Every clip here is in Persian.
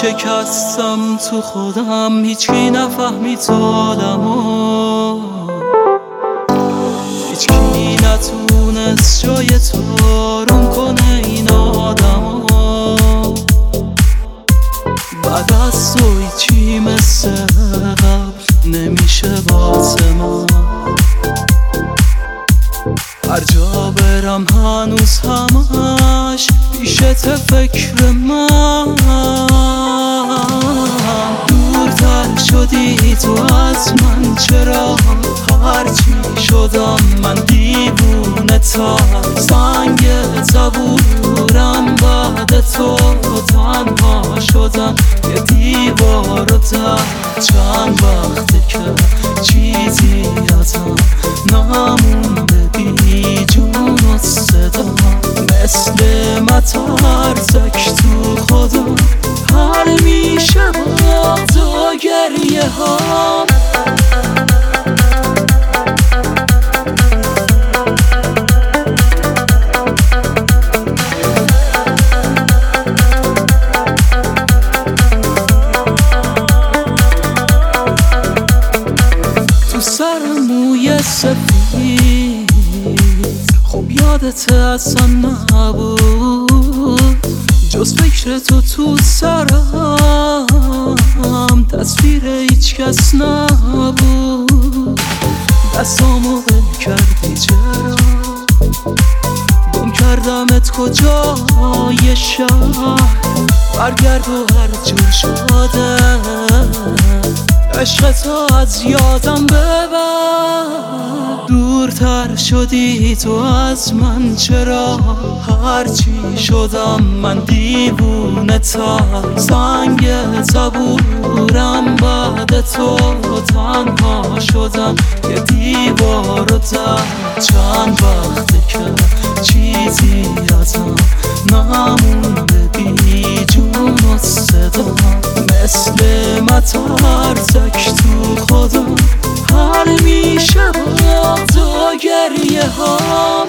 شکستم تو خودم، هیچکی نفهمید حالمو، هیچکی نتونست جای تو آروم کنه این آدمو. بعد از تو هیچی مثل قبل نمیشه واسه من، هر جا برم هنوز همش پیشت فکر من. دورتر شدی تو از من، چرا هرچی شدم من دیوونه تر، زنگ زبورم بعد تو تنها شدم، یه دیوار رو در چند وقته که چیزی ازم نمونده بی جون و صدا، مثل مترزک تو خودم حل میشه با تو گریه ها. تو سر موی سفید خب یادت اصلا نبود، جز فکر تو سرم تصویر هیچ کس نبود. دستامو بل کردی چرا، گم کردمت کجای شهر، برگرد و هر جور شده عشق تو از یادم ببر. دورتر شدی تو از من، چرا هرچی شدم من دیوونه تر، زنگ زبورم بعد تو تنها شدم، یه دیوار رو در چند وقته که چیزی ازم نمونده بی جون و صدا، مثل مترزک تو خودم حل میشه با تو گریه ها.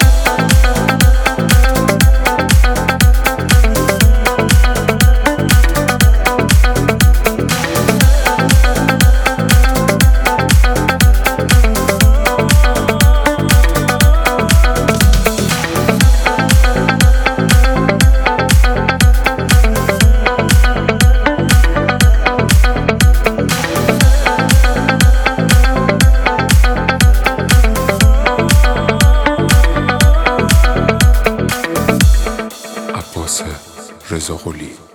رضا قلی